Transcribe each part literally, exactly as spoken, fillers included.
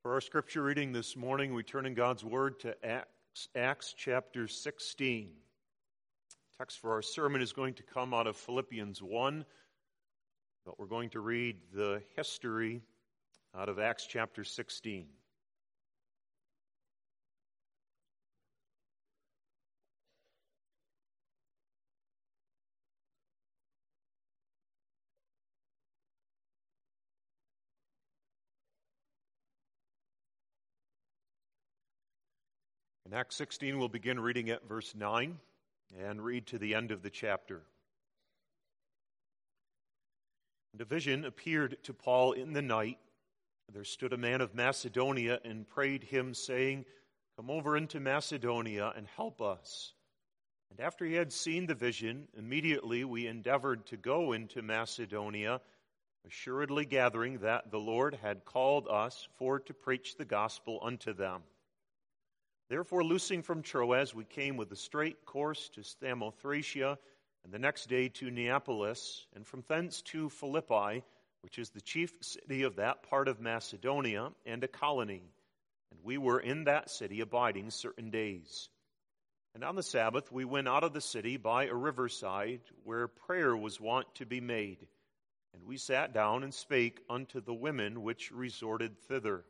For our scripture reading this morning, we turn in God's Word to Acts, Acts chapter sixteen. The text for our sermon is going to come out of Philippians one, but we're going to read the history out of Acts chapter sixteen. In Acts sixteen, we'll begin reading at verse nine and read to the end of the chapter. And a vision appeared to Paul in the night. There stood a man of Macedonia and prayed him, saying, "Come over into Macedonia and help us." And after he had seen the vision, immediately we endeavored to go into Macedonia, assuredly gathering that the Lord had called us for to preach the gospel unto them. Therefore, loosing from Troas, we came with a straight course to Samothracia, and the next day to Neapolis, and from thence to Philippi, which is the chief city of that part of Macedonia, and a colony. And we were in that city abiding certain days. And on the Sabbath we went out of the city by a riverside, where prayer was wont to be made. And we sat down and spake unto the women which resorted thither.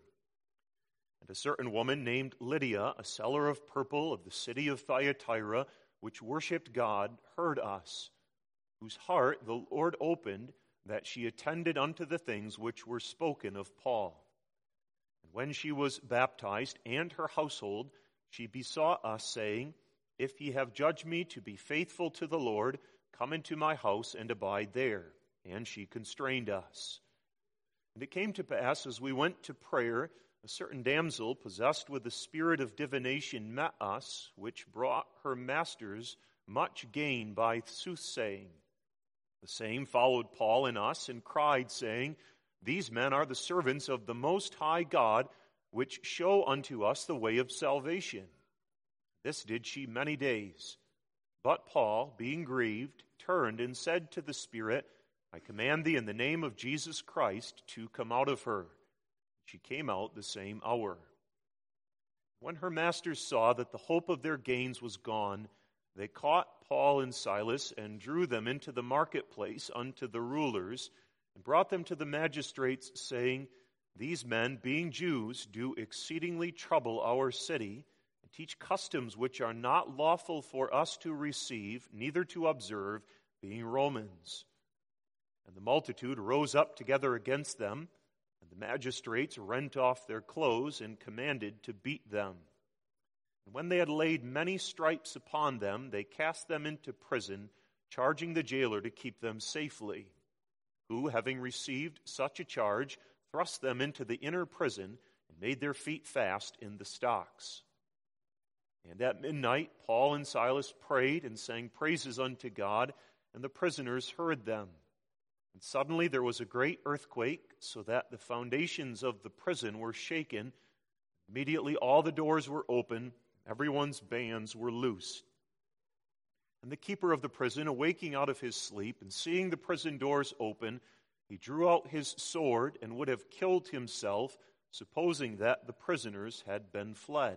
And a certain woman named Lydia, a seller of purple of the city of Thyatira, which worshipped God, heard us, whose heart the Lord opened, that she attended unto the things which were spoken of Paul. And when she was baptized, and her household, she besought us, saying, If ye have judged me to be faithful to the Lord, come into my house and abide there. And she constrained us. And it came to pass, as we went to prayer, a certain damsel, possessed with the spirit of divination, met us, which brought her masters much gain by soothsaying. The same followed Paul and us, and cried, saying, These men are the servants of the Most High God, which show unto us the way of salvation. This did she many days. But Paul, being grieved, turned and said to the spirit, I command thee in the name of Jesus Christ to come out of her. She came out the same hour. When her masters saw that the hope of their gains was gone, they caught Paul and Silas and drew them into the marketplace unto the rulers, and brought them to the magistrates, saying, These men, being Jews, do exceedingly trouble our city, and teach customs which are not lawful for us to receive, neither to observe, being Romans. And the multitude rose up together against them, and the magistrates rent off their clothes and commanded to beat them. And when they had laid many stripes upon them, they cast them into prison, charging the jailer to keep them safely, who, having received such a charge, thrust them into the inner prison and made their feet fast in the stocks. And at midnight Paul and Silas prayed and sang praises unto God, and the prisoners heard them. And suddenly there was a great earthquake, so that the foundations of the prison were shaken. Immediately all the doors were open, everyone's bands were loosed. And the keeper of the prison, awaking out of his sleep, and seeing the prison doors open, he drew out his sword and would have killed himself, supposing that the prisoners had been fled.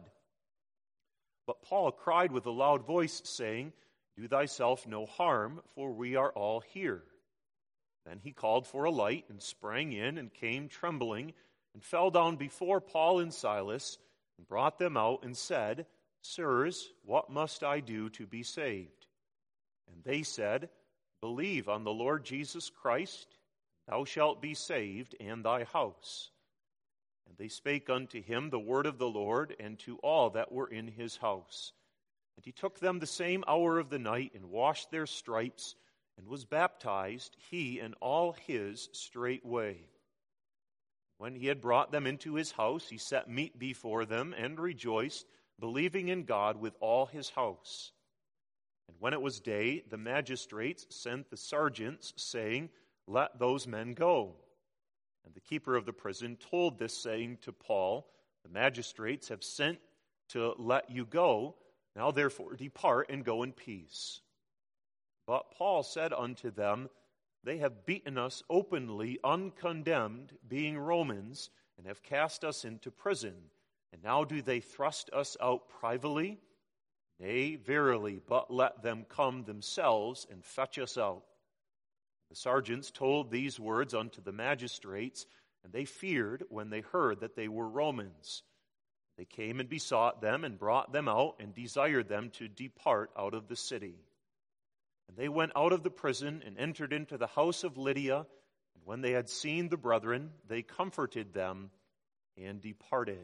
But Paul cried with a loud voice, saying, Do thyself no harm, for we are all here. Then he called for a light and sprang in and came trembling and fell down before Paul and Silas and brought them out and said, Sirs, what must I do to be saved? And they said, Believe on the Lord Jesus Christ, thou shalt be saved, and thy house. And they spake unto him the word of the Lord, and to all that were in his house. And he took them the same hour of the night and washed their stripes, and was baptized, he and all his straightway. When he had brought them into his house, he set meat before them, and rejoiced, believing in God with all his house. And when it was day, the magistrates sent the sergeants, saying, Let those men go. And the keeper of the prison told this saying to Paul, The magistrates have sent to let you go. Now therefore depart and go in peace. But Paul said unto them, They have beaten us openly, uncondemned, being Romans, and have cast us into prison. And now do they thrust us out privately? Nay, verily, but let them come themselves and fetch us out. The sergeants told these words unto the magistrates, and they feared when they heard that they were Romans. They came and besought them and brought them out and desired them to depart out of the city. And they went out of the prison and entered into the house of Lydia. And when they had seen the brethren, they comforted them and departed.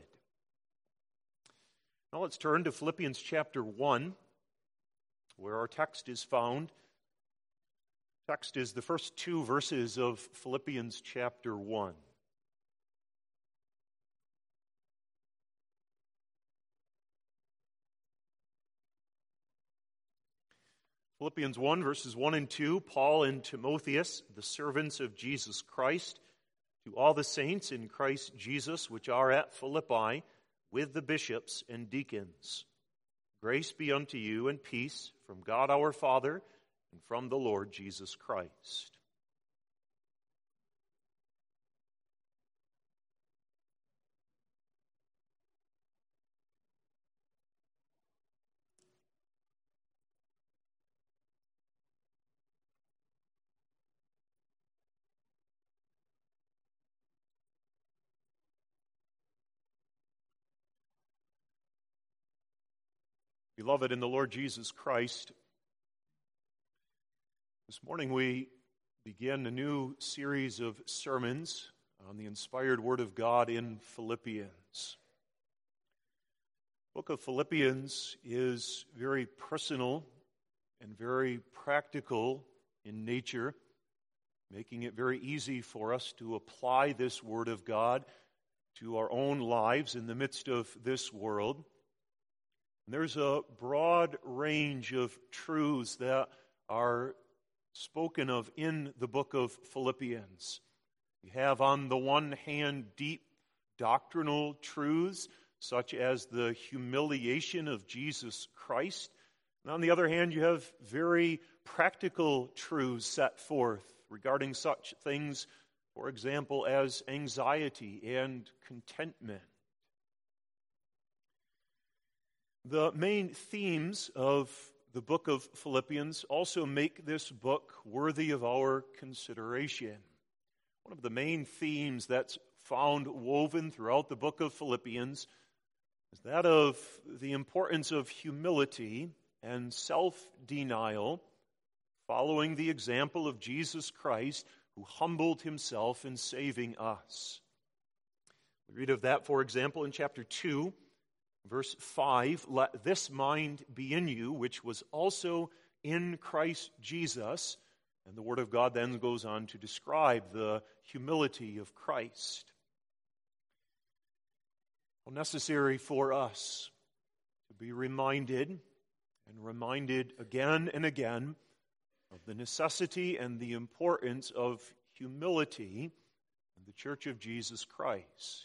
Now let's turn to Philippians chapter one, where our text is found. Text is the first two verses of Philippians chapter one. Philippians one, verses one and two, Paul and Timotheus, the servants of Jesus Christ, to all the saints in Christ Jesus which are at Philippi, with the bishops and deacons. Grace be unto you and peace from God our Father and from the Lord Jesus Christ. Beloved in the Lord Jesus Christ, this morning we begin a new series of sermons on the inspired Word of God in Philippians. The book of Philippians is very personal and very practical in nature, making it very easy for us to apply this Word of God to our own lives in the midst of this world. And there's a broad range of truths that are spoken of in the book of Philippians. You have on the one hand deep doctrinal truths such as the humiliation of Jesus Christ. And on the other hand, you have very practical truths set forth regarding such things, for example, as anxiety and contentment. The main themes of the book of Philippians also make this book worthy of our consideration. One of the main themes that's found woven throughout the book of Philippians is that of the importance of humility and self-denial, following the example of Jesus Christ, who humbled himself in saving us. We read of that, for example, in chapter two, verse five, let this mind be in you, which was also in Christ Jesus. And the Word of God then goes on to describe the humility of Christ. How necessary for us to be reminded and reminded again and again of the necessity and the importance of humility in the Church of Jesus Christ.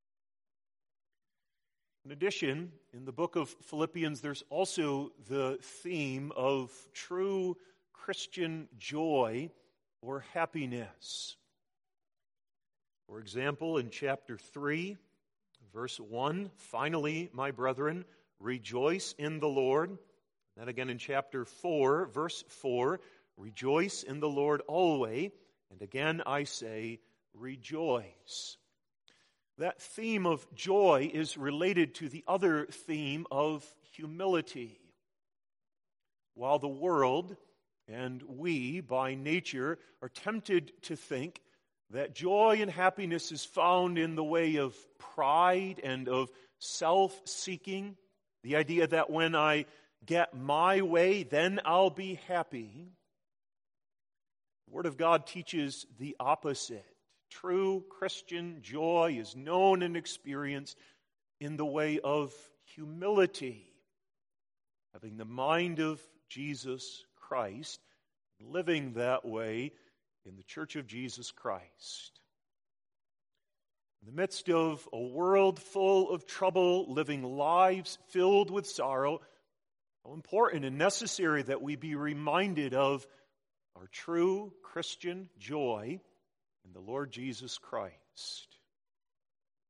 In addition, in the book of Philippians, there's also the theme of true Christian joy or happiness. For example, in chapter three, verse one, finally, my brethren, rejoice in the Lord. Then again in chapter four, verse four, rejoice in the Lord always. And again I say, rejoice. That theme of joy is related to the other theme of humility. While the world and we, by nature, are tempted to think that joy and happiness is found in the way of pride and of self-seeking, the idea that when I get my way, then I'll be happy. The Word of God teaches the opposite. True Christian joy is known and experienced in the way of humility, having the mind of Jesus Christ, living that way in the Church of Jesus Christ. In the midst of a world full of trouble, living lives filled with sorrow, how important and necessary that we be reminded of our true Christian joy in the Lord Jesus Christ.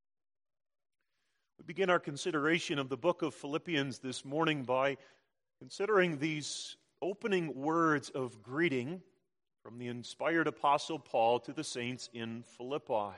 We begin our consideration of the book of Philippians this morning by considering these opening words of greeting from the inspired apostle Paul to the saints in Philippi.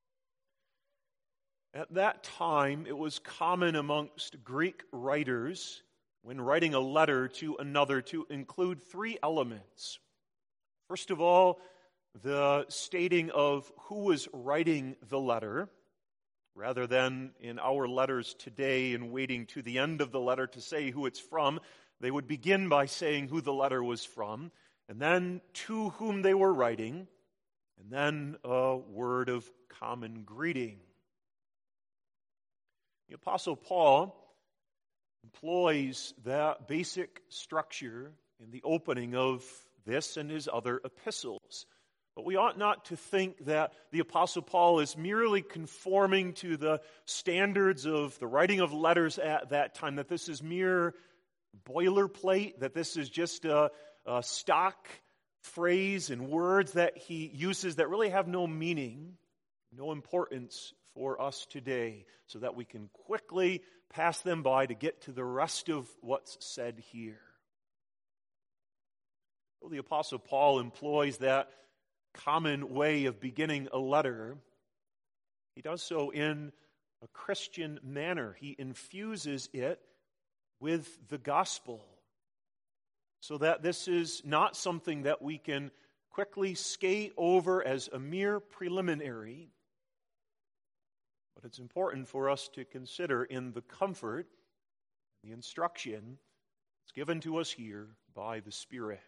At that time, it was common amongst Greek writers, when writing a letter to another, to include three elements. First of all, the stating of who was writing the letter, rather than in our letters today and waiting to the end of the letter to say who it's from. They would begin by saying who the letter was from, and then to whom they were writing, and then a word of common greeting. The Apostle Paul employs that basic structure in the opening of this and his other epistles. But we ought not to think that the Apostle Paul is merely conforming to the standards of the writing of letters at that time, that this is mere boilerplate, that this is just a, a stock phrase and words that he uses that really have no meaning, no importance for us today, so that we can quickly pass them by to get to the rest of what's said here. So the Apostle Paul employs that common way of beginning a letter. He does so in a Christian manner. He infuses it with the gospel, so that this is not something that we can quickly skate over as a mere preliminary, but it's important for us to consider in the comfort, the instruction that's given to us here by the Spirit.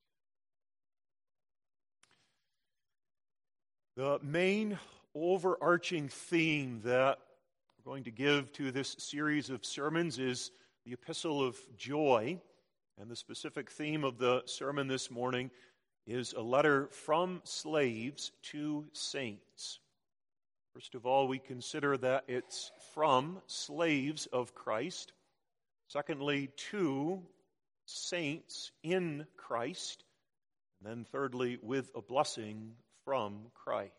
The main overarching theme that we're going to give to this series of sermons is the Epistle of Joy, and the specific theme of the sermon this morning is a letter from slaves to saints. First of all, we consider that it's from slaves of Christ. Secondly, to saints in Christ. And then thirdly, with a blessing from Christ.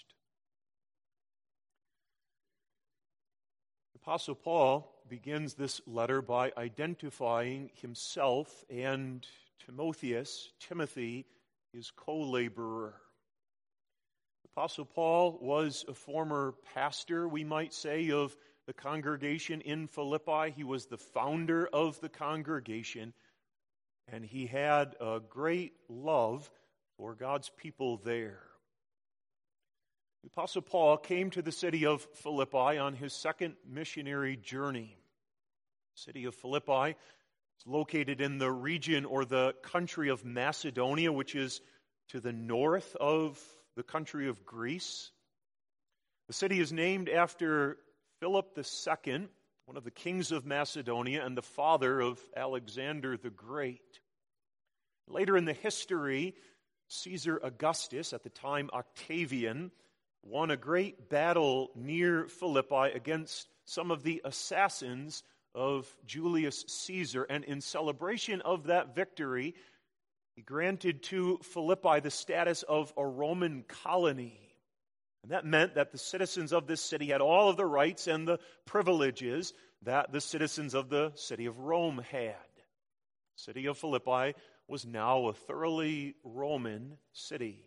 The Apostle Paul begins this letter by identifying himself and Timotheus, Timothy, his co-laborer. The Apostle Paul was a former pastor, we might say, of the congregation in Philippi. He was the founder of the congregation, and he had a great love for God's people there. The Apostle Paul came to the city of Philippi on his second missionary journey. The city of Philippi is located in the region or the country of Macedonia, which is to the north of the country of Greece. The city is named after Philip the Second, one of the kings of Macedonia and the father of Alexander the Great. Later in the history, Caesar Augustus, at the time Octavian, won a great battle near Philippi against some of the assassins of Julius Caesar. And in celebration of that victory, he granted to Philippi the status of a Roman colony. And that meant that the citizens of this city had all of the rights and the privileges that the citizens of the city of Rome had. The city of Philippi was now a thoroughly Roman city.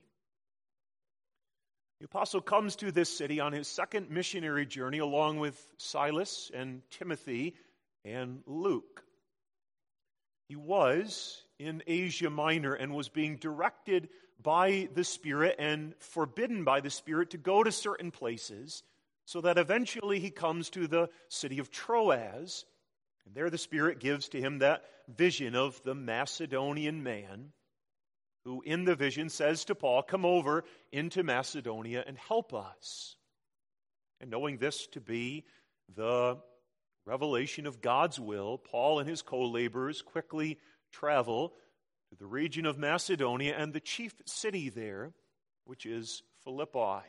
The apostle comes to this city on his second missionary journey along with Silas and Timothy and Luke. He was in Asia Minor and was being directed by the Spirit and forbidden by the Spirit to go to certain places, so that eventually he comes to the city of Troas, and there the Spirit gives to him that vision of the Macedonian man, who in the vision says to Paul, "Come over into Macedonia and help us." And knowing this to be the revelation of God's will, Paul and his co-laborers quickly travel to the region of Macedonia and the chief city there, which is Philippi.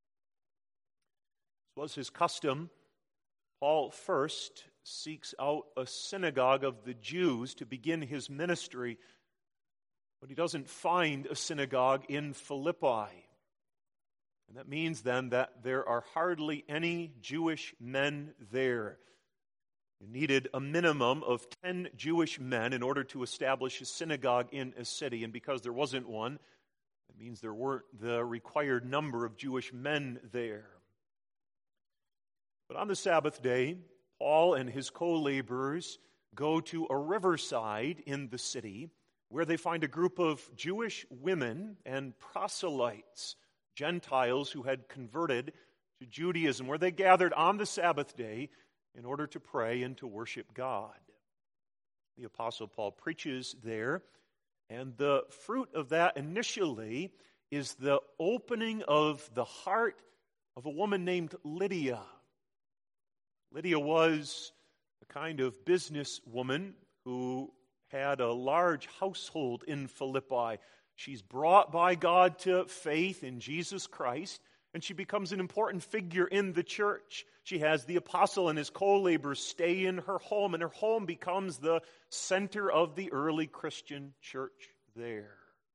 As was his custom, Paul first seeks out a synagogue of the Jews to begin his ministry, but he doesn't find a synagogue in Philippi. And that means then that there are hardly any Jewish men there. You needed a minimum of ten Jewish men in order to establish a synagogue in a city. And because there wasn't one, it means there weren't the required number of Jewish men there. But on the Sabbath day, Paul and his co-laborers go to a riverside in the city where they find a group of Jewish women and proselytes, Gentiles who had converted to Judaism, where they gathered on the Sabbath day in order to pray and to worship God. The Apostle Paul preaches there, and the fruit of that initially is the opening of the heart of a woman named Lydia. Lydia was a kind of businesswoman who had a large household in Philippi. She's brought by God to faith in Jesus Christ, and she becomes an important figure in the church. She has the apostle and his co-laborers stay in her home, and her home becomes the center of the early Christian church there.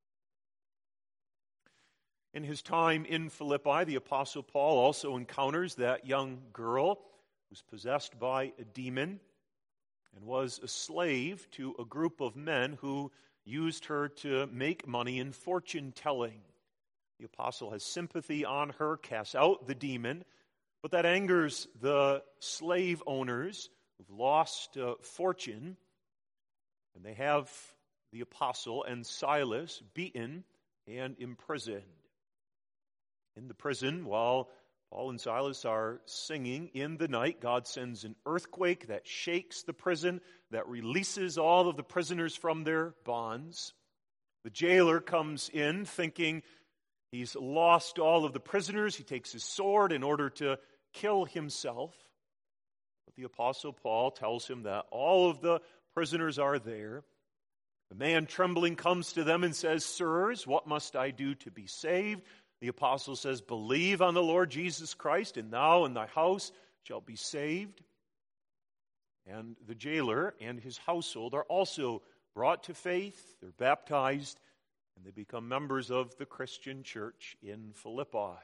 In his time in Philippi, the Apostle Paul also encounters that young girl who's possessed by a demon and was a slave to a group of men who used her to make money in fortune-telling. The apostle has sympathy on her, casts out the demon, but that angers the slave owners who've lost uh, fortune, and they have the apostle and Silas beaten and imprisoned. In the prison, while Paul and Silas are singing in the night, God sends an earthquake that shakes the prison, that releases all of the prisoners from their bonds. The jailer comes in thinking he's lost all of the prisoners. He takes his sword in order to kill himself. But the Apostle Paul tells him that all of the prisoners are there. The man trembling comes to them and says, "Sirs, what must I do to be saved?" The apostle says, "Believe on the Lord Jesus Christ, and thou and thy house shall be saved." And the jailer and his household are also brought to faith. They're baptized, and they become members of the Christian church in Philippi.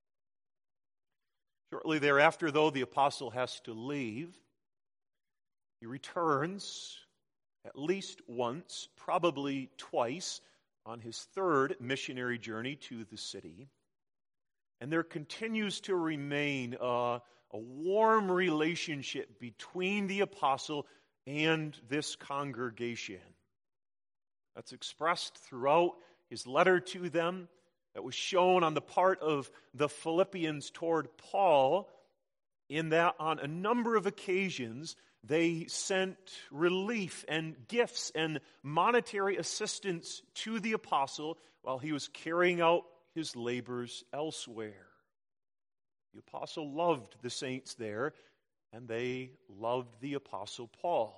Shortly thereafter, though, the apostle has to leave. He returns at least once, probably twice, on his third missionary journey to the city. And there continues to remain a, a warm relationship between the apostle and this congregation. That's expressed throughout his letter to them, that was shown on the part of the Philippians toward Paul, in that on a number of occasions they sent relief and gifts and monetary assistance to the apostle while he was carrying out his labors elsewhere. The apostle loved the saints there, and they loved the apostle Paul.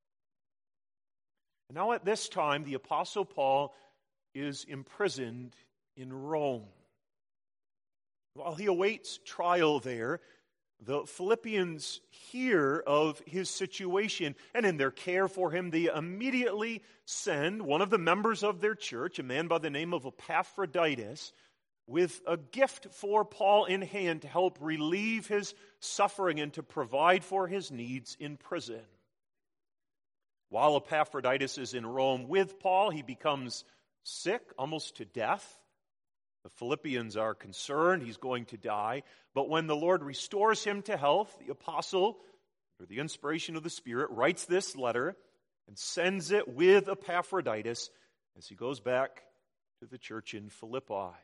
And now at this time, the apostle Paul is imprisoned in Rome. While he awaits trial there, the Philippians hear of his situation, and in their care for him, they immediately send one of the members of their church, a man by the name of Epaphroditus, with a gift for Paul in hand to help relieve his suffering and to provide for his needs in prison. While Epaphroditus is in Rome with Paul, he becomes sick, almost to death. The Philippians are concerned he's going to die. But when the Lord restores him to health, the apostle, through the inspiration of the Spirit, writes this letter and sends it with Epaphroditus as he goes back to the church in Philippi.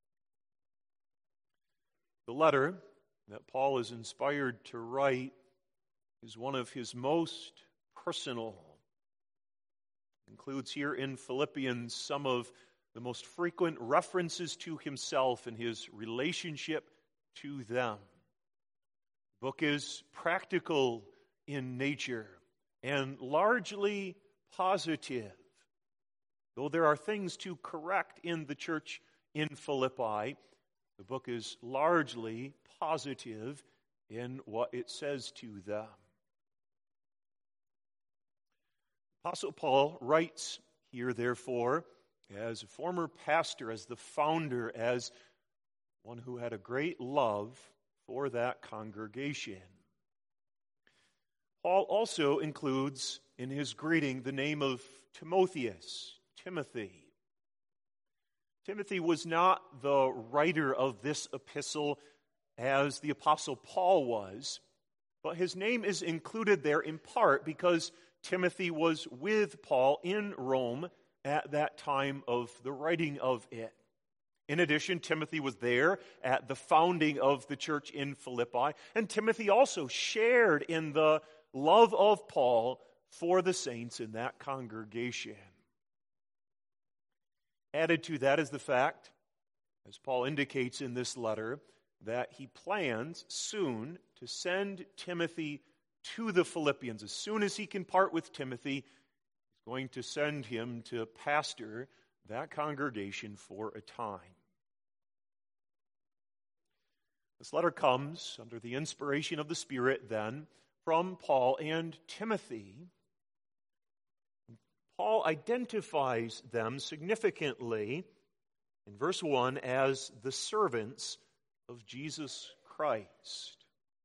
The letter that Paul is inspired to write is one of his most personal. It includes here in Philippians some of the most frequent references to himself and his relationship to them. The book is practical in nature and largely positive. Though there are things to correct in the church in Philippi, the book is largely positive in what it says to them. Apostle Paul writes here, therefore, as a former pastor, as the founder, as one who had a great love for that congregation. Paul also includes in his greeting the name of Timotheus, Timothy. Timothy was not the writer of this epistle as the Apostle Paul was, but his name is included there in part because Timothy was with Paul in Rome at that time of the writing of it. In addition, Timothy was there at the founding of the church in Philippi, and Timothy also shared in the love of Paul for the saints in that congregation. Added to that is the fact, as Paul indicates in this letter, that he plans soon to send Timothy to the Philippians. As soon as he can part with Timothy, he's going to send him to pastor that congregation for a time. This letter comes under the inspiration of the Spirit, then, from Paul and Timothy. Paul identifies them significantly in verse one as the servants of Jesus Christ.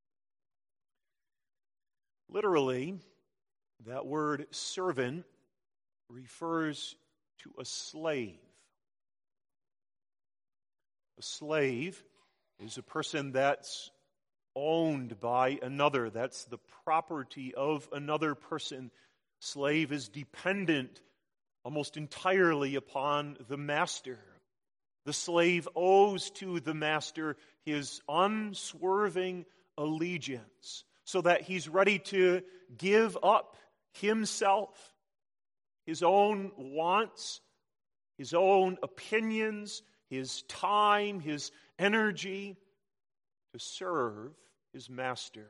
Literally, that word servant refers to a slave. A slave is a person that's owned by another. That's the property of another person. Slave is dependent almost entirely upon the master. The slave owes to the master his unswerving allegiance, so that he's ready to give up himself, his own wants, his own opinions, his time, his energy to serve his master.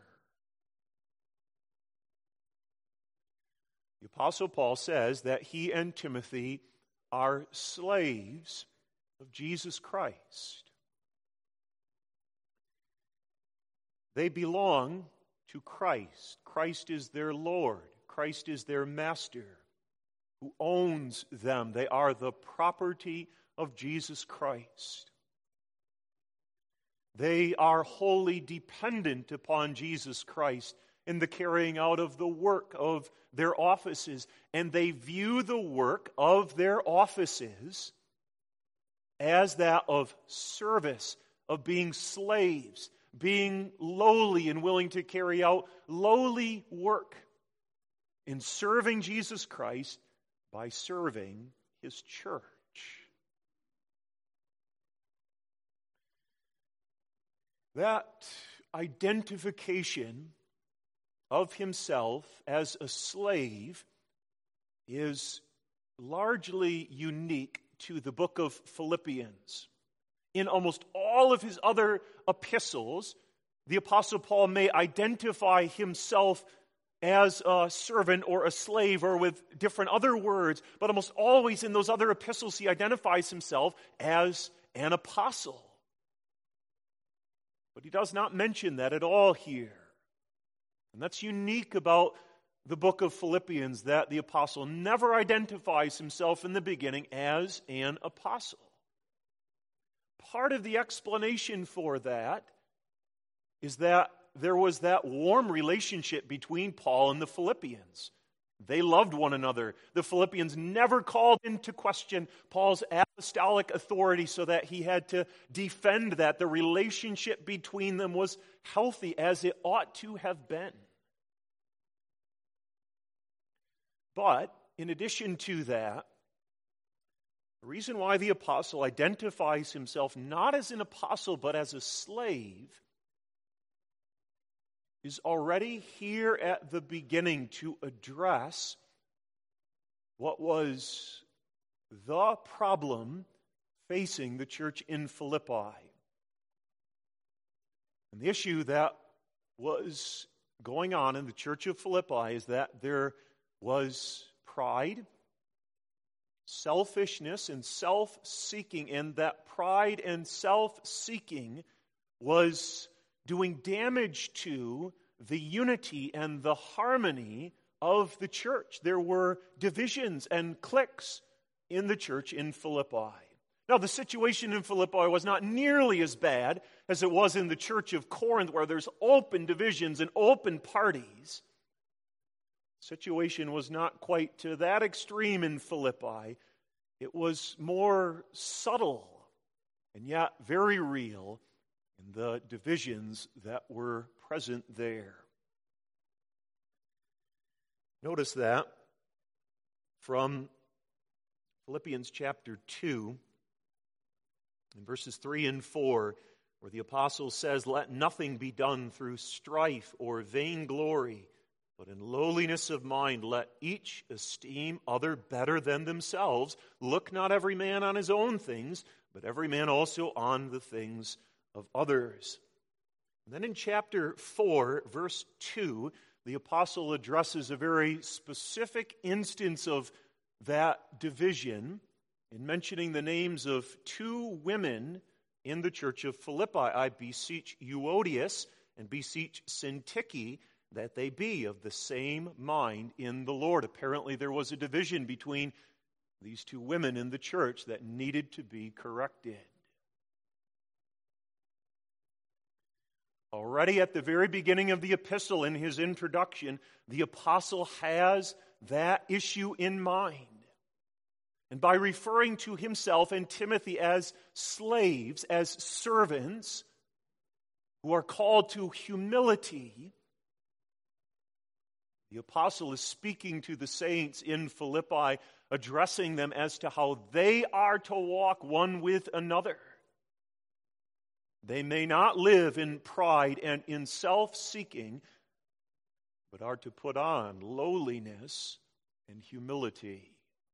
The Apostle Paul says that he and Timothy are slaves of Jesus Christ. They belong to Christ. Christ is their Lord. Christ is their master who owns them. They are the property of Jesus Christ. They are wholly dependent upon Jesus Christ in the carrying out of the work of their offices, and they view the work of their offices as that of service, of being slaves, being lowly and willing to carry out lowly work in serving Jesus Christ by serving His church. That identification of himself as a slave is largely unique to the book of Philippians. In almost all of his other epistles, the Apostle Paul may identify himself as a servant or a slave or with different other words, but almost always in those other epistles he identifies himself as an apostle. But he does not mention that at all here. And that's unique about the book of Philippians, that the apostle never identifies himself in the beginning as an apostle. Part of the explanation for that is that there was that warm relationship between Paul and the Philippians. They loved one another. The Philippians never called into question Paul's apostolic authority so that he had to defend that. The relationship between them was healthy, as it ought to have been. But in addition to that, the reason why the apostle identifies himself not as an apostle but as a slave is already here at the beginning to address what was the problem facing the church in Philippi. And the issue that was going on in the church of Philippi is that there was pride, selfishness, and self-seeking, and that pride and self-seeking was doing damage to the unity and the harmony of the church. There were divisions and cliques in the church in Philippi. Now, the situation in Philippi was not nearly as bad as it was in the church of Corinth, where there's open divisions and open parties. The situation was not quite to that extreme in Philippi. It was more subtle and yet very real in the divisions that were present there. Notice that from Philippians chapter two, in verses three and four, where the apostle says, "Let nothing be done through strife or vainglory, but in lowliness of mind let each esteem other better than themselves. Look not every man on his own things, but every man also on the things of others." And then in chapter four, verse two, the apostle addresses a very specific instance of that division in mentioning the names of two women in the church of Philippi. "I beseech Euodias and beseech Syntyche that they be of the same mind in the Lord." Apparently there was a division between these two women in the church that needed to be corrected. Already at the very beginning of the epistle, in his introduction, the apostle has that issue in mind. And by referring to himself and Timothy as slaves, as servants, who are called to humility, the apostle is speaking to the saints in Philippi, addressing them as to how they are to walk one with another. They may not live in pride and in self-seeking, but are to put on lowliness and humility.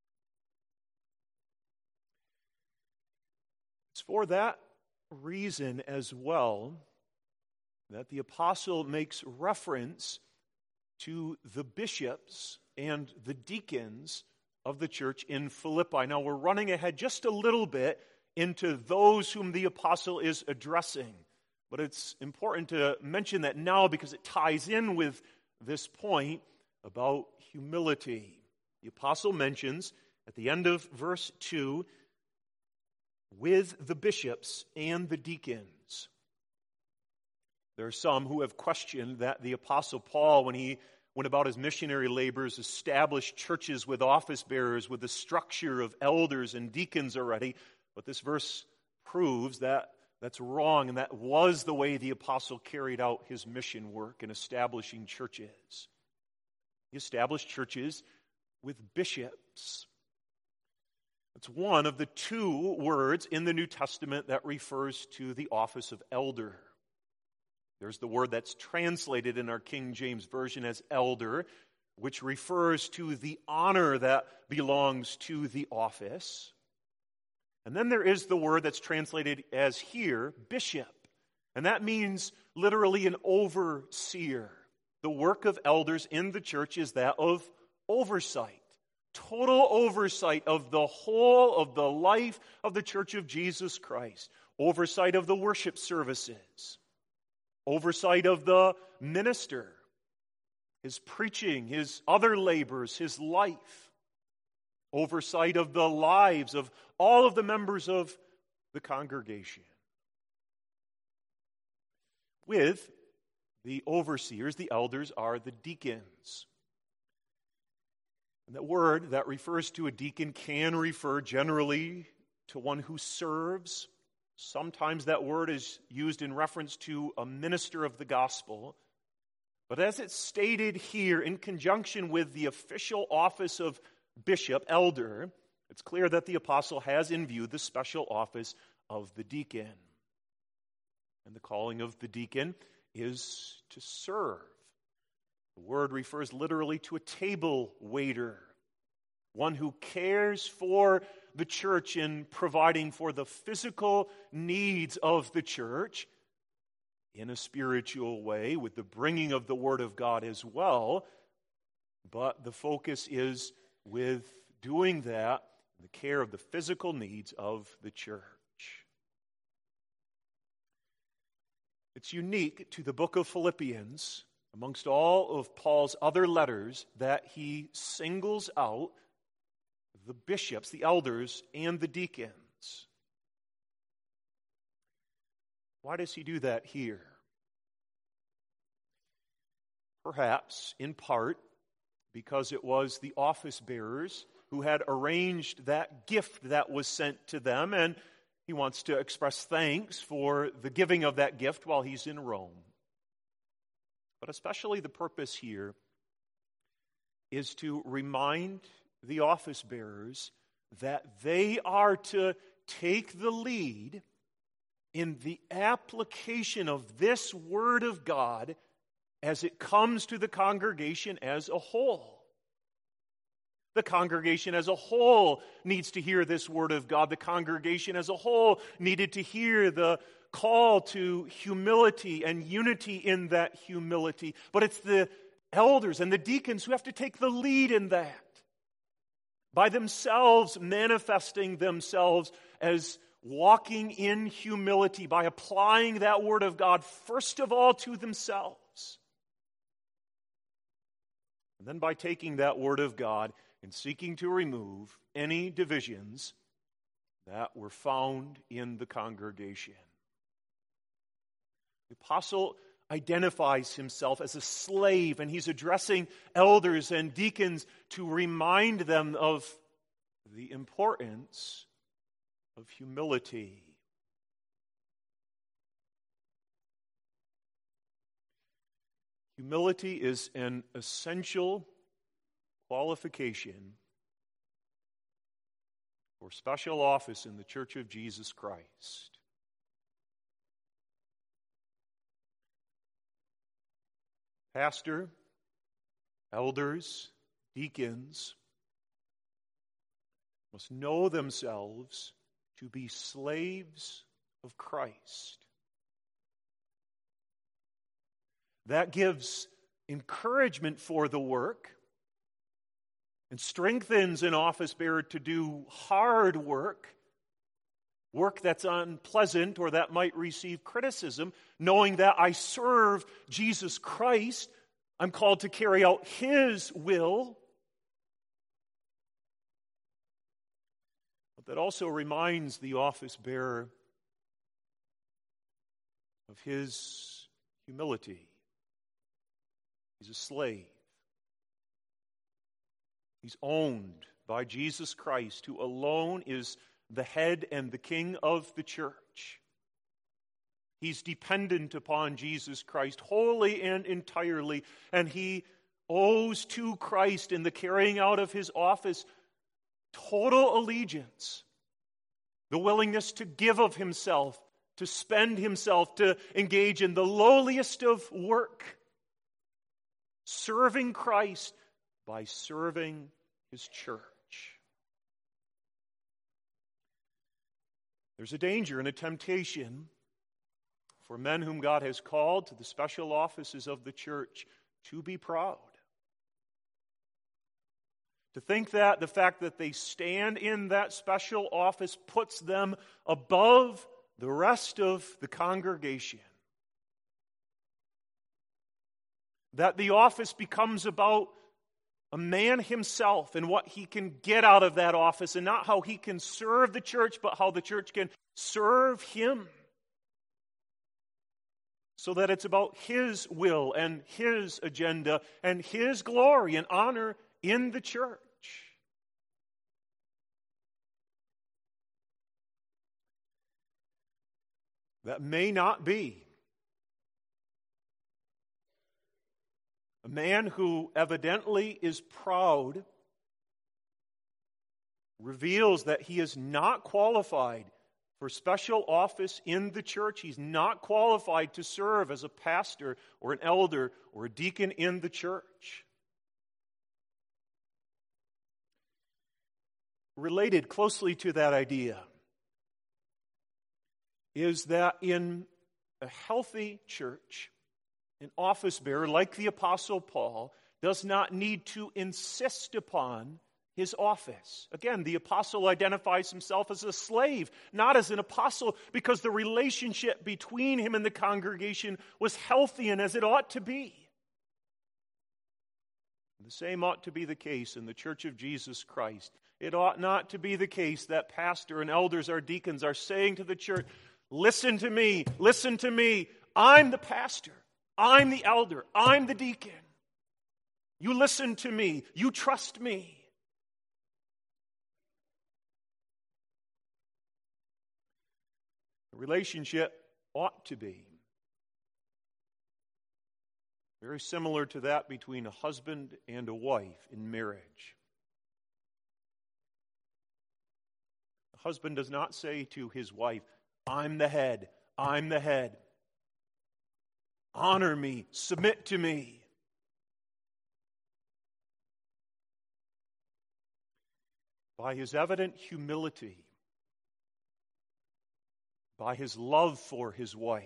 It's for that reason as well that the apostle makes reference to the bishops and the deacons of the church in Philippi. Now, we're running ahead just a little bit into those whom the apostle is addressing. But it's important to mention that now because it ties in with this point about humility. The apostle mentions at the end of verse two, with the bishops and the deacons. There are some who have questioned that the apostle Paul, when he went about his missionary labors, established churches with office bearers, with the structure of elders and deacons already. But this verse proves that that's wrong, and that was the way the apostle carried out his mission work in establishing churches. He established churches with bishops. It's one of the two words in the New Testament that refers to the office of elder. There's the word that's translated in our King James Version as elder, which refers to the honor that belongs to the office. And then there is the word that's translated as here, bishop. And that means literally an overseer. The work of elders in the church is that of oversight. Total oversight of the whole of the life of the Church of Jesus Christ. Oversight of the worship services. Oversight of the minister. His preaching, his other labors, his life. Oversight of the lives of all of the members of the congregation. With the overseers, the elders are the deacons. And that word that refers to a deacon can refer generally to one who serves. Sometimes that word is used in reference to a minister of the gospel. But as it's stated here in conjunction with the official office of bishop, elder, it's clear that the apostle has in view the special office of the deacon. And the calling of the deacon is to serve. The word refers literally to a table waiter, one who cares for the church in providing for the physical needs of the church in a spiritual way, with the bringing of the Word of God as well. But the focus is with doing that, the care of the physical needs of the church. It's unique to the book of Philippians, amongst all of Paul's other letters, that he singles out the bishops, the elders, and the deacons. Why does he do that here? Perhaps, in part, because it was the office bearers who had arranged that gift that was sent to them, and he wants to express thanks for the giving of that gift while he's in Rome. But especially the purpose here is to remind the office bearers that they are to take the lead in the application of this Word of God as it comes to the congregation as a whole. The congregation as a whole needs to hear this Word of God. The congregation as a whole needed to hear the call to humility and unity in that humility. But it's the elders and the deacons who have to take the lead in that, by themselves manifesting themselves as walking in humility, by applying that Word of God first of all to themselves, and then by taking that Word of God and seeking to remove any divisions that were found in the congregation. The apostle identifies himself as a slave, and he's addressing elders and deacons to remind them of the importance of humility. Humility is an essential qualification for special office in the Church of Jesus Christ. Pastor, elders, deacons must know themselves to be slaves of Christ. That gives encouragement for the work and strengthens an office bearer to do hard work, work that's unpleasant or that might receive criticism, knowing that I serve Jesus Christ. I'm called to carry out His will. But that also reminds the office bearer of his humility. He's a slave. He's owned by Jesus Christ, who alone is the head and the king of the church. He's dependent upon Jesus Christ wholly and entirely, and he owes to Christ in the carrying out of his office total allegiance, the willingness to give of himself, to spend himself, to engage in the lowliest of work, serving Christ by serving his church. There's a danger and a temptation for men whom God has called to the special offices of the church to be proud. To think that the fact that they stand in that special office puts them above the rest of the congregation. That the office becomes about a man himself and what he can get out of that office, and not how he can serve the church, but how the church can serve him. So that it's about his will and his agenda and his glory and honor in the church. That may not be. A man who evidently is proud reveals that he is not qualified for special office in the church. He's not qualified to serve as a pastor or an elder or a deacon in the church. Related closely to that idea is that in a healthy church, an office bearer, like the Apostle Paul, does not need to insist upon his office. Again, the apostle identifies himself as a slave, not as an apostle, because the relationship between him and the congregation was healthy and as it ought to be. The same ought to be the case in the Church of Jesus Christ. It ought not to be the case that pastor and elders or deacons are saying to the church, Listen to me. Listen to me. I'm the pastor. I'm the elder. I'm the deacon. You listen to me. You trust me. The relationship ought to be very similar to that between a husband and a wife in marriage. The husband does not say to his wife, I'm the head, I'm the head. Honor me, submit to me. By his evident humility, by his love for his wife,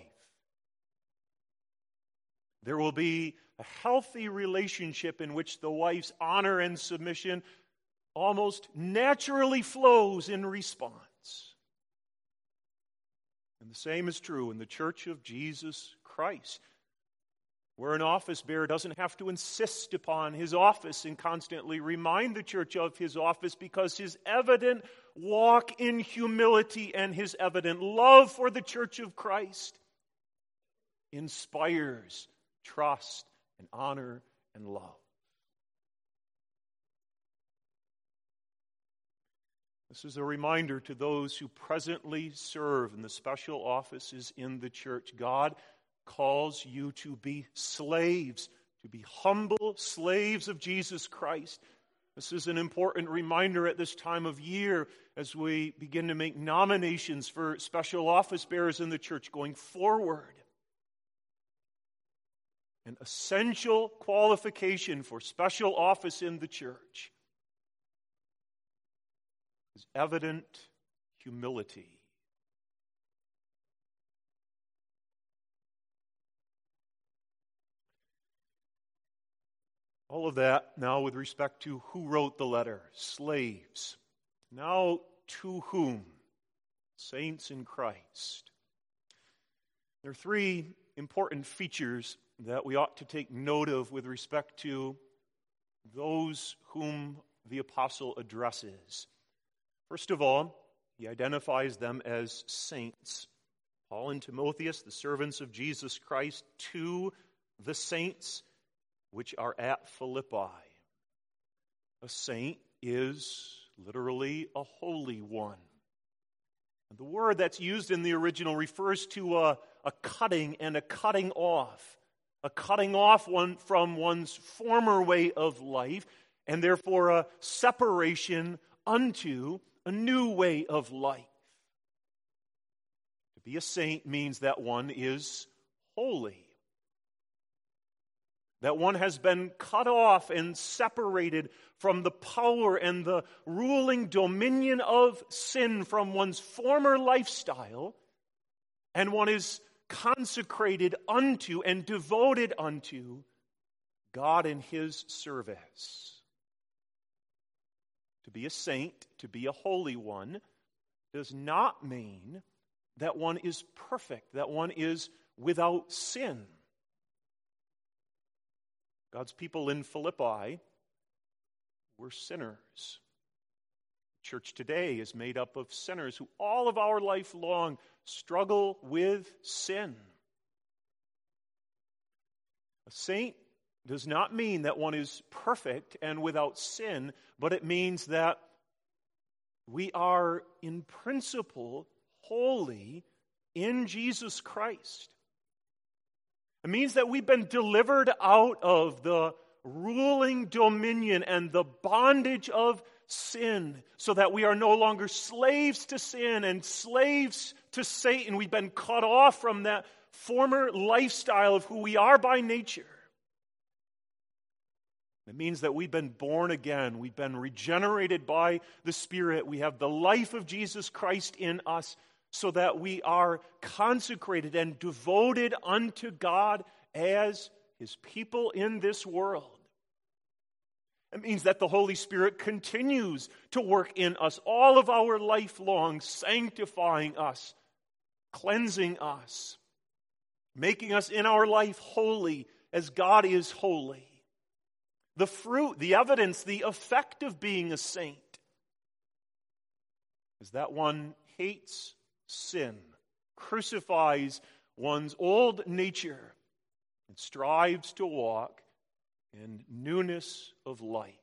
there will be a healthy relationship in which the wife's honor and submission almost naturally flows in response. And the same is true in the Church of Jesus Christ, where an office bearer doesn't have to insist upon his office and constantly remind the church of his office, because his evident walk in humility and his evident love for the Church of Christ inspires trust and honor and love. This is a reminder to those who presently serve in the special offices in the church. God calls you to be slaves, to be humble slaves of Jesus Christ. This is an important reminder at this time of year as we begin to make nominations for special office bearers in the church going forward. An essential qualification for special office in the church is evident humility. All of that now with respect to who wrote the letter, slaves. Now to whom? Saints in Christ. There are three important features that we ought to take note of with respect to those whom the apostle addresses. First of all, he identifies them as saints. Paul and Timotheus, the servants of Jesus Christ, to the saints which are at Philippi. A saint is literally a holy one. And the word that's used in the original refers to a, a cutting and a cutting off. A cutting off one from one's former way of life, and therefore a separation unto a new way of life. To be a saint means that one is holy. That one has been cut off and separated from the power and the ruling dominion of sin from one's former lifestyle, and one is consecrated unto and devoted unto God and His service. To be a saint, to be a holy one, does not mean that one is perfect, that one is without sin. God's people in Philippi were sinners. The church today is made up of sinners who all of our life long struggle with sin. A saint does not mean that one is perfect and without sin, but it means that we are in principle holy in Jesus Christ. It means that we've been delivered out of the ruling dominion and the bondage of sin, so that we are no longer slaves to sin and slaves to Satan. We've been cut off from that former lifestyle of who we are by nature. It means that we've been born again. We've been regenerated by the Spirit. We have the life of Jesus Christ in us, so that we are consecrated and devoted unto God as His people in this world. It means that the Holy Spirit continues to work in us all of our life long, sanctifying us, cleansing us, making us in our life holy as God is holy. The fruit, the evidence, the effect of being a saint is that one hates sin crucifies one's old nature and strives to walk in newness of life.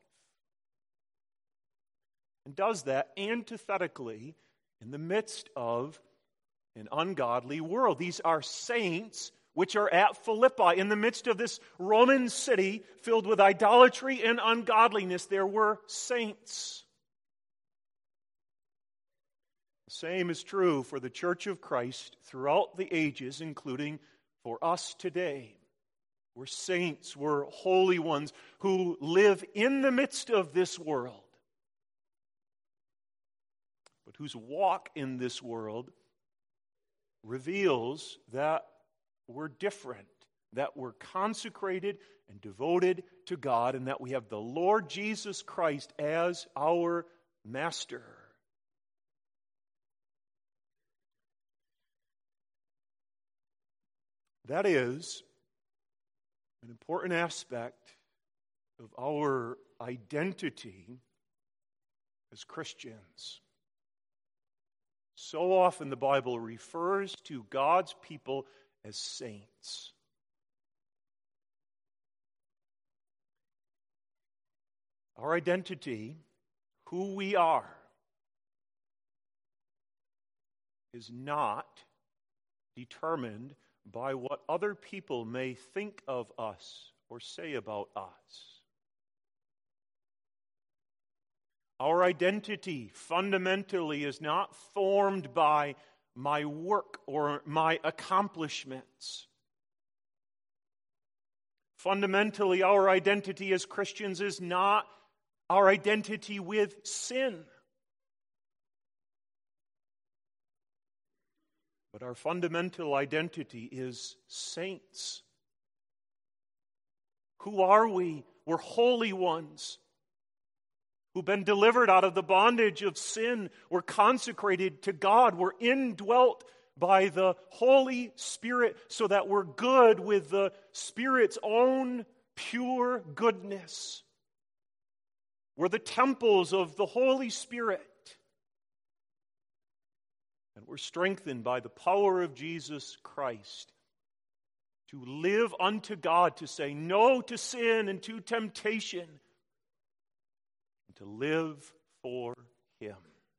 And does that antithetically in the midst of an ungodly world. These are saints which are at Philippi. In the midst of this Roman city filled with idolatry and ungodliness, there were saints. The same is true for the Church of Christ throughout the ages, including for us today. We're saints, we're holy ones who live in the midst of this world, but whose walk in this world reveals that we're different, that we're consecrated and devoted to God, and that we have the Lord Jesus Christ as our master. That is an important aspect of our identity as Christians. So often the Bible refers to God's people as saints. Our identity, who we are, is not determined by what other people may think of us or say about us. Our identity fundamentally is not formed by my work or my accomplishments. Fundamentally, our identity as Christians is not our identity with sin. But our fundamental identity is saints. Who are we? We're holy ones who've been delivered out of the bondage of sin. We're consecrated to God. We're indwelt by the Holy Spirit so that we're good with the Spirit's own pure goodness. We're the temples of the Holy Spirit. And we're strengthened by the power of Jesus Christ to live unto God, to say no to sin and to temptation, and to live for Him.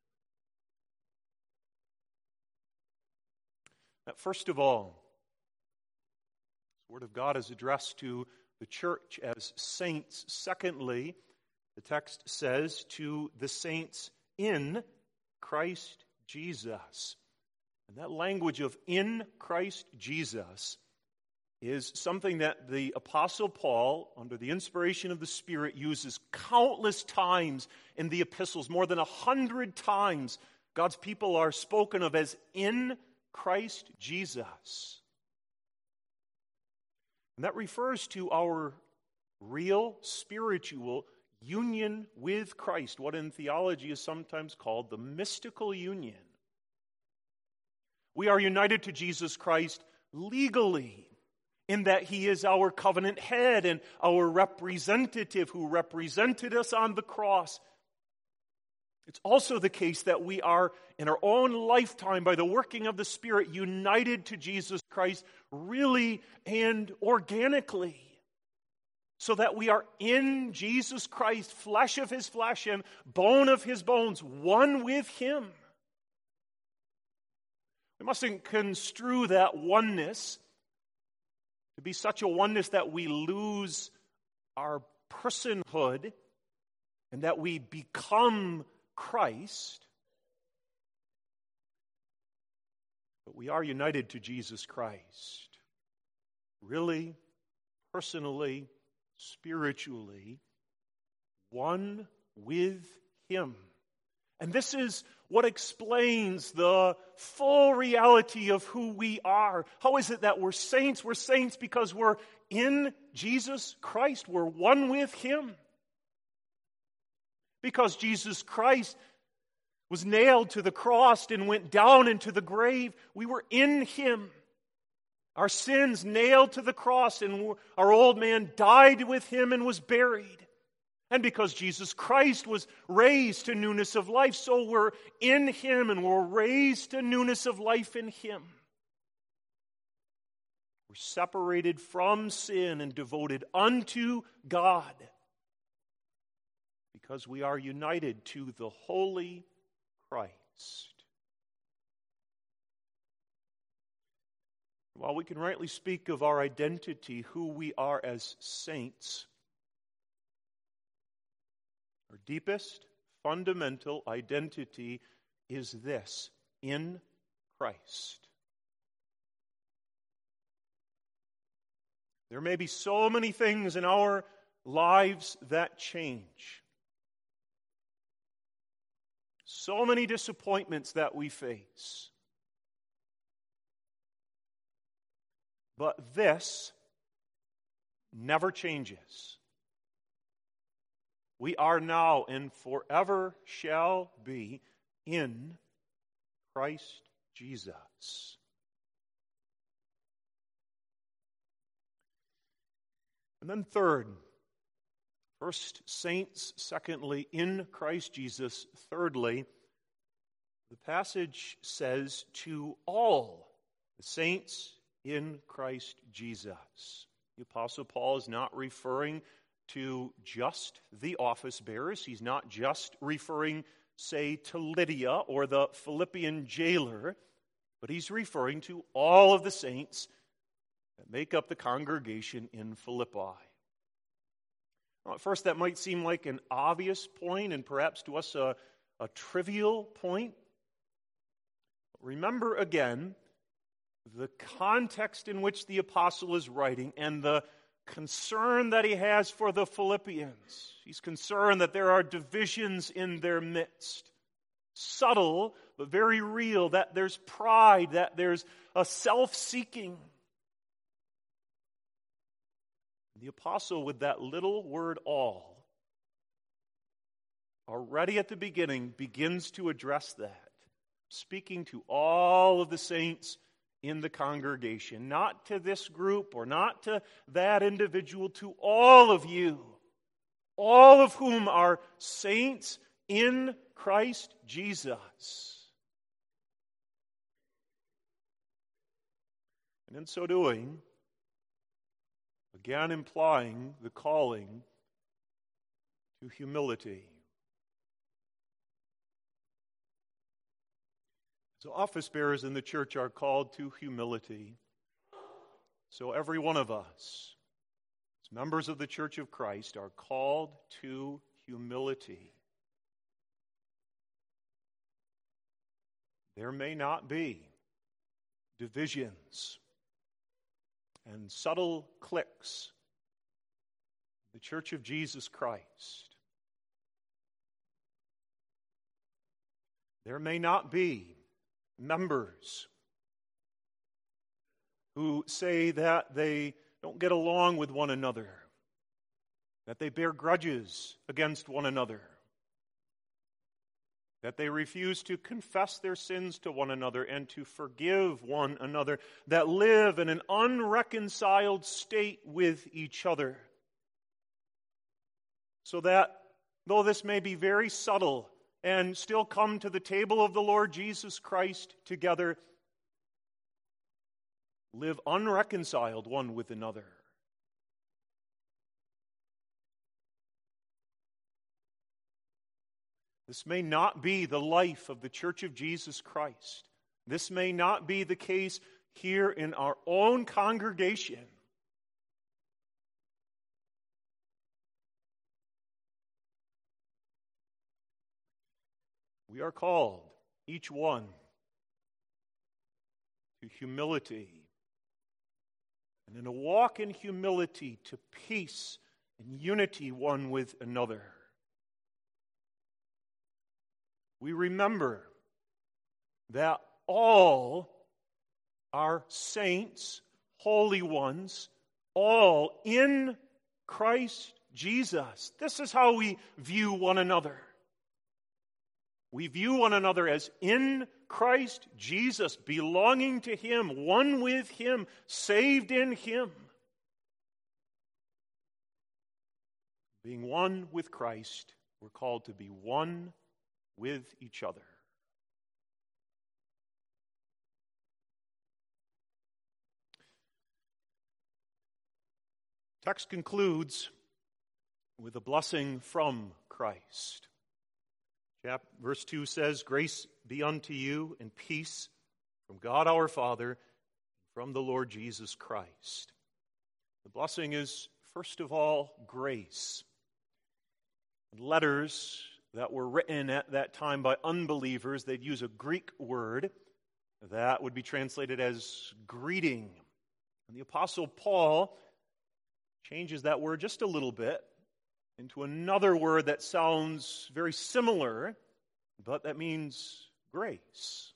Now, first of all, the Word of God is addressed to the church as saints. Secondly, the text says to the saints in Christ Jesus. And that language of in Christ Jesus is something that the Apostle Paul, under the inspiration of the Spirit, uses countless times in the epistles. More than a hundred times God's people are spoken of as in Christ Jesus. And that refers to our real spiritual union with Christ, what in theology is sometimes called the mystical union. We are united to Jesus Christ legally, in that He is our covenant head and our representative who represented us on the cross. It's also the case that we are, in our own lifetime, by the working of the Spirit, united to Jesus Christ really and organically, so that we are in Jesus Christ, flesh of His flesh and bone of His bones, one with Him. We mustn't construe that oneness to be such a oneness that we lose our personhood and that we become Christ. But we are united to Jesus Christ, really, personally, spiritually, one with Him. And this is what explains the full reality of who we are. How is it that we're saints? We're saints because we're in Jesus Christ. We're one with Him. Because Jesus Christ was nailed to the cross and went down into the grave, we were in Him. Our sins nailed to the cross, and our old man died with Him and was buried. And because Jesus Christ was raised to newness of life, so we're in Him and we're raised to newness of life in Him. We're separated from sin and devoted unto God because we are united to the Holy Christ. While we can rightly speak of our identity, who we are as saints, our deepest, fundamental identity is this: in Christ. There may be so many things in our lives that change. So many disappointments that we face. But this never changes. We are now and forever shall be in Christ Jesus. And then third, first, saints. Secondly, in Christ Jesus. Thirdly, the passage says to all the saints in Christ Jesus. The Apostle Paul is not referring to just the office bearers. He's not just referring, say, to Lydia or the Philippian jailer, but he's referring to all of the saints that make up the congregation in Philippi. Now, at first, that might seem like an obvious point and perhaps to us a, a trivial point. But remember again the context in which the apostle is writing and the concern that he has for the Philippians. He's concerned that there are divisions in their midst. Subtle, but very real, that there's pride, that there's a self-seeking. The apostle, with that little word all, already at the beginning, begins to address that, speaking to all of the saints in the congregation, not to this group or not to that individual, to all of you, all of whom are saints in Christ Jesus. And in so doing, again implying the calling to humility. So office bearers in the church are called to humility. So every one of us, as members of the Church of Christ, are called to humility. There may not be divisions and subtle cliques. The Church of Jesus Christ. There may not be members who say that they don't get along with one another, that they bear grudges against one another, that they refuse to confess their sins to one another and to forgive one another, that live in an unreconciled state with each other. So that, though this may be very subtle, and still come to the table of the Lord Jesus Christ together, live unreconciled one with another. This may not be the life of the Church of Jesus Christ. This may not be the case here in our own congregation. We are called, each one, to humility. And in a walk in humility, to peace and unity one with another. We remember that all are saints, holy ones, all in Christ Jesus. This is how we view one another. We view one another as in Christ Jesus, belonging to Him, one with Him, saved in Him. Being one with Christ, we're called to be one with each other. Text concludes with a blessing from Christ. Chap- verse two says, "Grace be unto you and peace from God our Father, and from the Lord Jesus Christ." The blessing is, first of all, grace. Letters that were written at that time by unbelievers, they'd use a Greek word that would be translated as greeting. And the Apostle Paul changes that word just a little bit into another word that sounds very similar, but that means grace.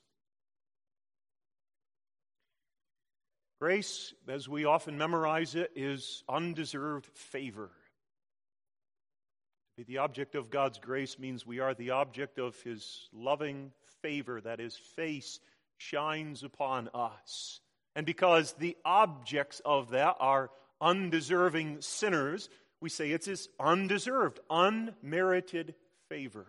Grace, as we often memorize it, is undeserved favor. To be the object of God's grace means we are the object of His loving favor, that His face shines upon us. And because the objects of that are undeserving sinners, we say it's His undeserved, unmerited favor.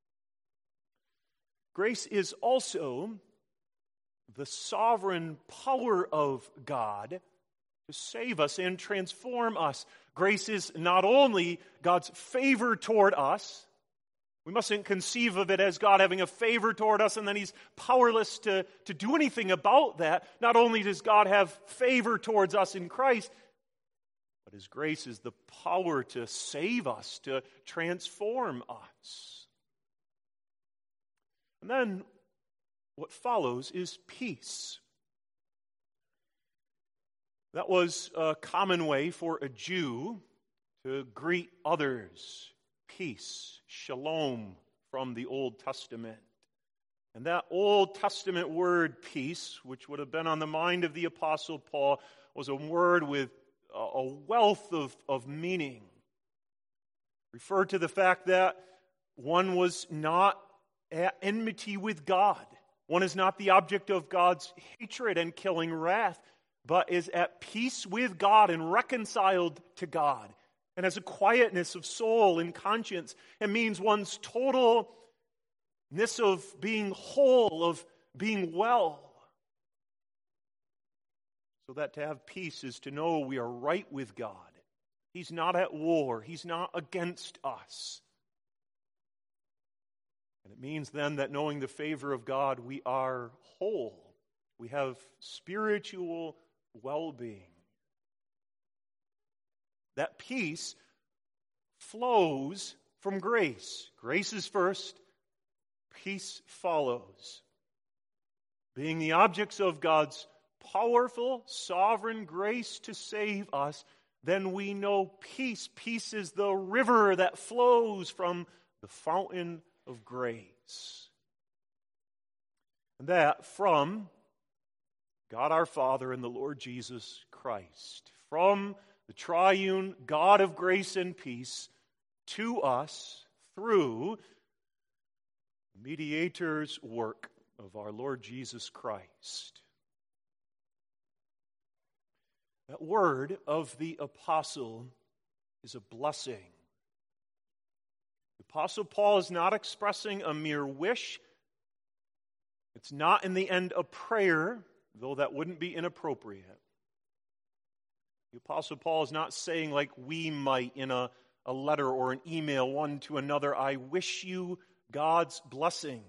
Grace is also the sovereign power of God to save us and transform us. Grace is not only God's favor toward us. We mustn't conceive of it as God having a favor toward us and then He's powerless to, to do anything about that. Not only does God have favor towards us in Christ, but His grace is the power to save us, to transform us. And then what follows is peace. That was a common way for a Jew to greet others. Peace, shalom, from the Old Testament. And that Old Testament word peace, which would have been on the mind of the Apostle Paul, was a word with a wealth of, of meaning. Referred to the fact that one was not at enmity with God. One is not the object of God's hatred and killing wrath, but is at peace with God and reconciled to God, and has a quietness of soul and conscience. It means one's totalness of being whole, of being well. So that to have peace is to know we are right with God. He's not at war. He's not against us. And it means then that knowing the favor of God, we are whole. We have spiritual well-being. That peace flows from grace. Grace is first, peace follows. Being the objects of God's powerful, sovereign grace to save us, then we know peace. Peace is the river that flows from the fountain of grace. And that from God our Father and the Lord Jesus Christ, from the triune God of grace and peace to us through the mediator's work of our Lord Jesus Christ. That word of the apostle is a blessing. The Apostle Paul is not expressing a mere wish. It's not in the end a prayer, though that wouldn't be inappropriate. The Apostle Paul is not saying like we might in a, a letter or an email one to another, I wish you God's blessing.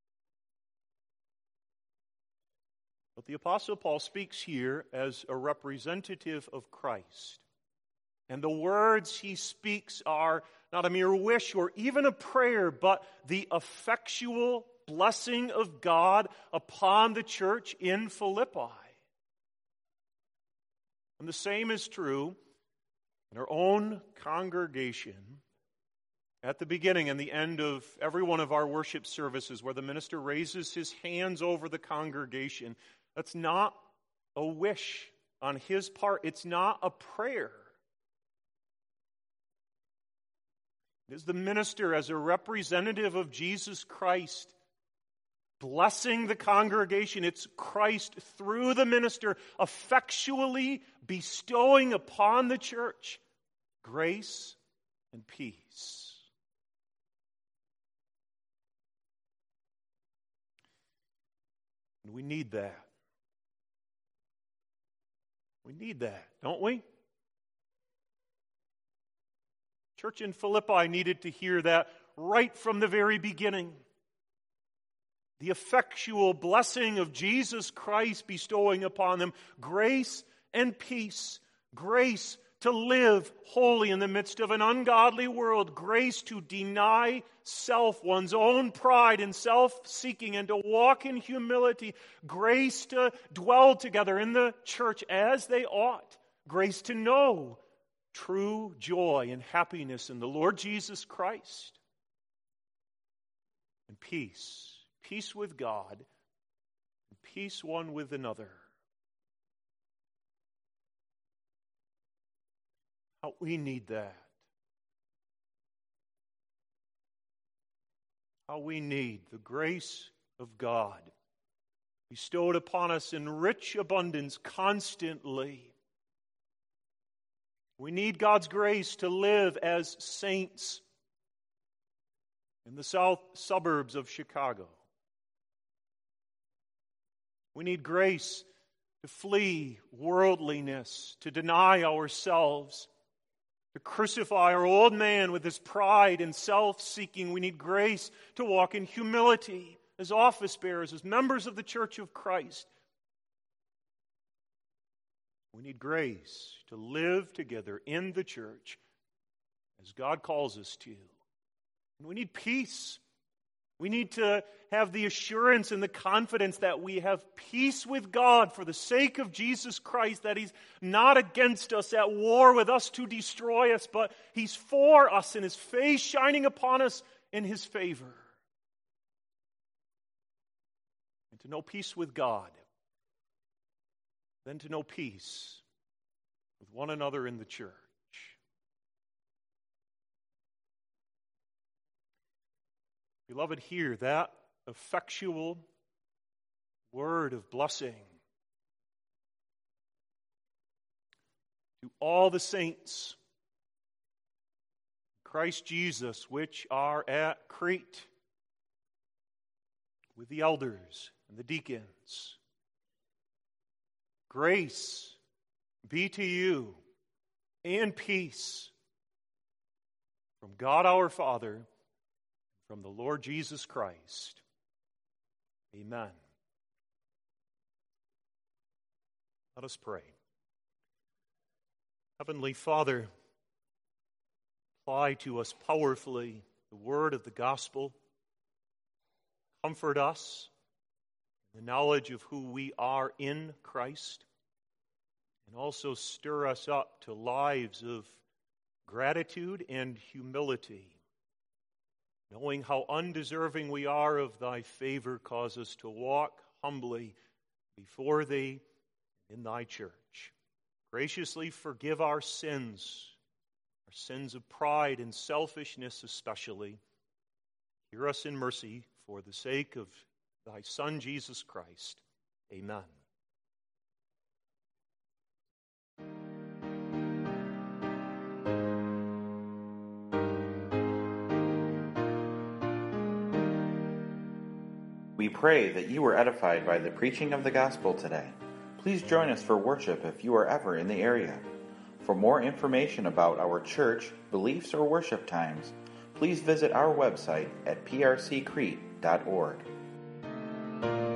But the Apostle Paul speaks here as a representative of Christ. And the words he speaks are not a mere wish or even a prayer, but the effectual blessing of God upon the church in Philippi. And the same is true in our own congregation. At the beginning and the end of every one of our worship services where the minister raises his hands over the congregation, that's not a wish on his part. It's not a prayer. It is the minister as a representative of Jesus Christ blessing the congregation. It's Christ through the minister effectually bestowing upon the church grace and peace. And we need that. We need that, don't we? church in Philippi needed to hear that right from the very beginning. The effectual blessing of Jesus Christ bestowing upon them grace and peace, grace to live holy in the midst of an ungodly world, grace to deny self, one's own pride and self-seeking, and to walk in humility, grace to dwell together in the church as they ought, grace to know true joy and happiness in the Lord Jesus Christ, and peace, peace with God, and peace one with another. How we need that. How we need the grace of God bestowed upon us in rich abundance constantly. We need God's grace to live as saints in the south suburbs of Chicago. We need grace to flee worldliness, to deny ourselves, to crucify our old man with his pride and self-seeking. We need grace to walk in humility as office bearers, as members of the Church of Christ. We need grace to live together in the church as God calls us to. And we need peace. We need to have the assurance and the confidence that we have peace with God for the sake of Jesus Christ, that He's not against us, at war with us to destroy us, but He's for us and His face shining upon us in His favor. And to know peace with God, then to know peace with one another in the church. Beloved, hear that effectual word of blessing to all the saints, Christ Jesus, which are at Crete, with the elders and the deacons. Grace be to you and peace from God our Father, from the Lord Jesus Christ. Amen. Let us pray. Heavenly Father, apply to us powerfully the word of the gospel. Comfort us in the knowledge of who we are in Christ, and also stir us up to lives of gratitude and humility. Knowing how undeserving we are of Thy favor, cause us to walk humbly before Thee in Thy church. Graciously forgive our sins, our sins of pride and selfishness especially. Hear us in mercy for the sake of Thy Son, Jesus Christ. Amen. We pray that you were edified by the preaching of the gospel today. Please join us for worship if you are ever in the area. For more information about our church, beliefs, or worship times, please visit our website at p r c crete dot org.